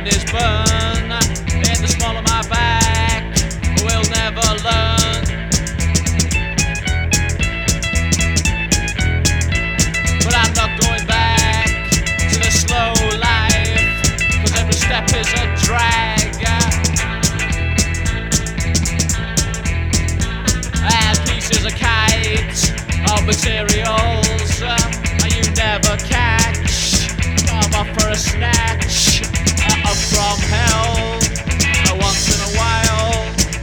is burn in the small of my back. We'll never learn. But I'm not going back to the slow life, 'cause every step is a drag. And peace is a kite of materials you never catch. I'm up for a snatch up from hell once in a while.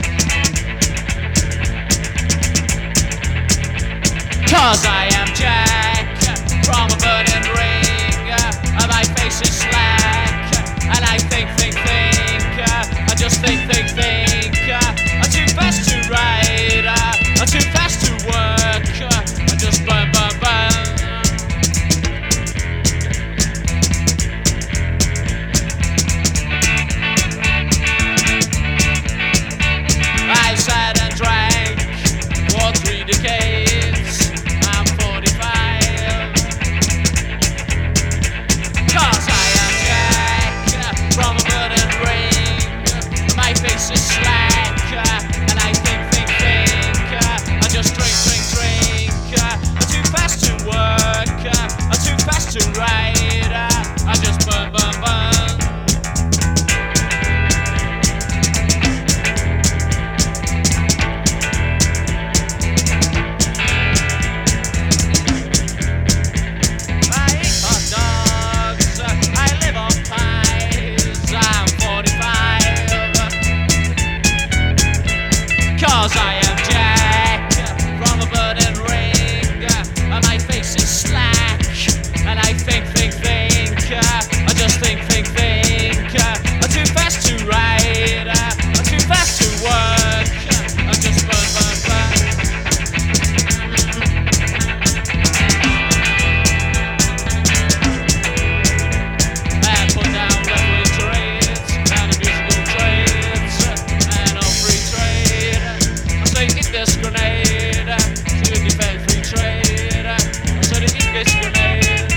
'Cause I am Jack from a burning ring, and my face is slack, and I think, I just think, I'm too fast to ride, I'm too fast to work, I just burn. I sat and drank for 3 decades. I'm 45. 'Cause I am Jack from a burning ring. My face is slack, and I think, I just drink. I'm too fast to work, I'm too fast to ride, I just burn. I eat hot dogs, I live on pies, I'm 45. 'Cause I am Jack from a burning ring, and my face is slack, and I think, I just think, I'm too fast to ride, I'm too fast to work, I just burn. And put down left-wing trades, and musical trades, and all free trade. I say eat this grenade, so you defend free trade. I said eat this grenade.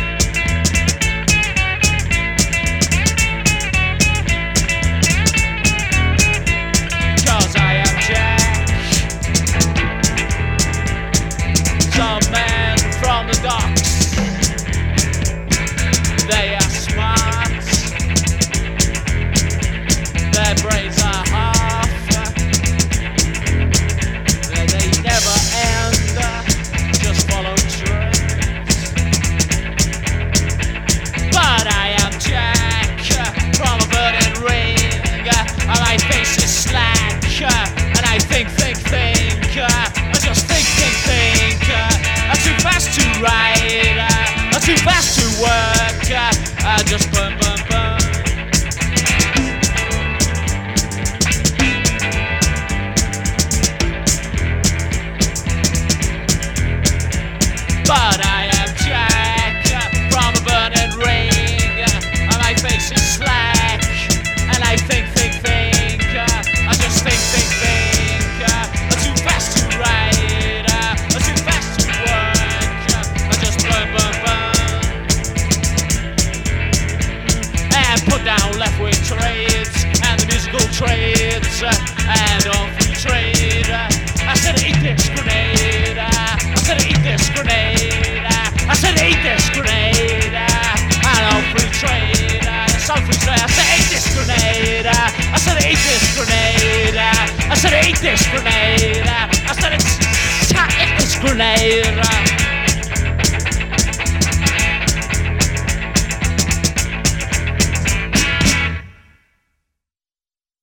'Cause I am Jack. Some men from the docks, they are smart, their brains are half, they never end, just follow trends. But I am Jack from a burning ring, and my face is slack, and I think, I just think, I'm too fast to ride, I'm too fast to work, I just burn. But I am Jack from a burning ring, and my face is slack, and I think, I just think, I'm too fast to ride, I'm too fast to work, I just burn. And put down left-wing trades, and the musical trades, and all free trade. I said eat this grenade, I said eat this grenade, I said eat this grenade, and all free trade, it's all free trade. I said eat this grenade, I said eat this grenade, I said eat this grenade, I said eat this grenade.